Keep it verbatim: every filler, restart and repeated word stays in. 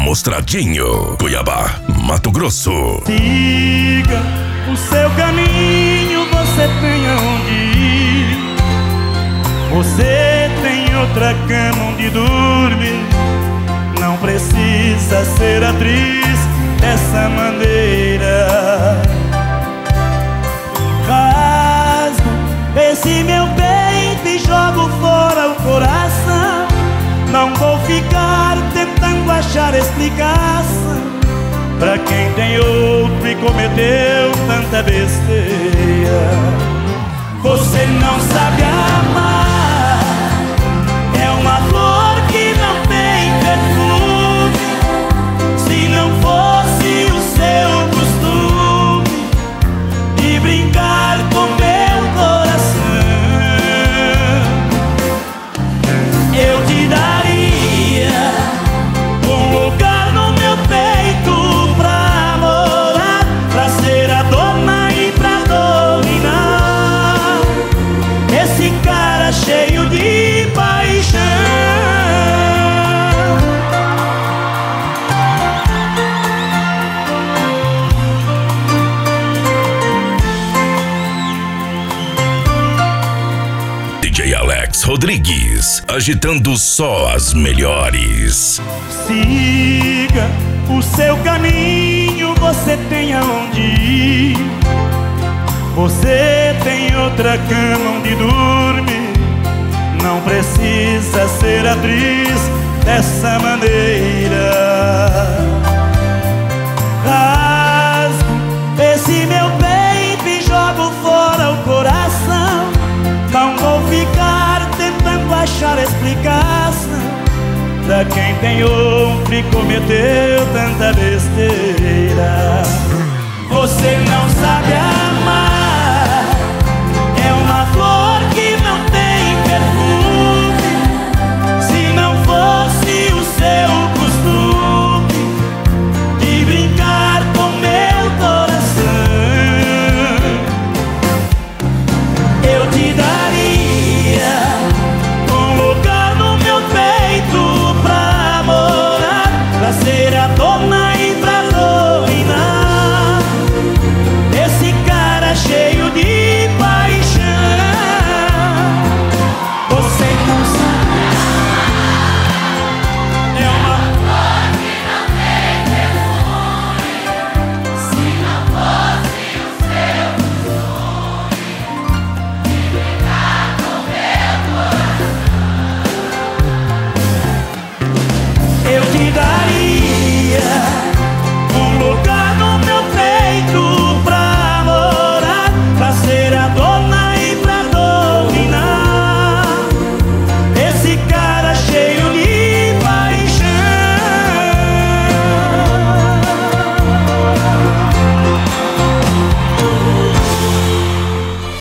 Mostradinho, Cuiabá, Mato Grosso. Siga o seu caminho, você tem aonde ir. Você tem outra cama onde dormir. Não precisa ser atriz dessa maneira. Rasgo esse meu peito e jogo fora o coração. Não vou ficar tentando achar explicação pra quem tem outro e cometeu tanta besteira. Você não sabe amar, é uma flor que não tem perfume. Se não fosse o seu costume de brincar com meu coração, eu te daria um lugar no meu peito pra morar, pra ser a dona e pra dominar esse cara cheio de paixão. D J Alex Rodrigues, agitando só as melhores. Siga o seu caminho, você tem aonde ir. Você tem outra cama onde dormir. Não precisa ser atriz dessa maneira. Rasgo esse meu peito e jogo fora o coração. Não vou ficar tentando achar explicação pra quem tem outro e cometeu tanta besteira. Você não sabe a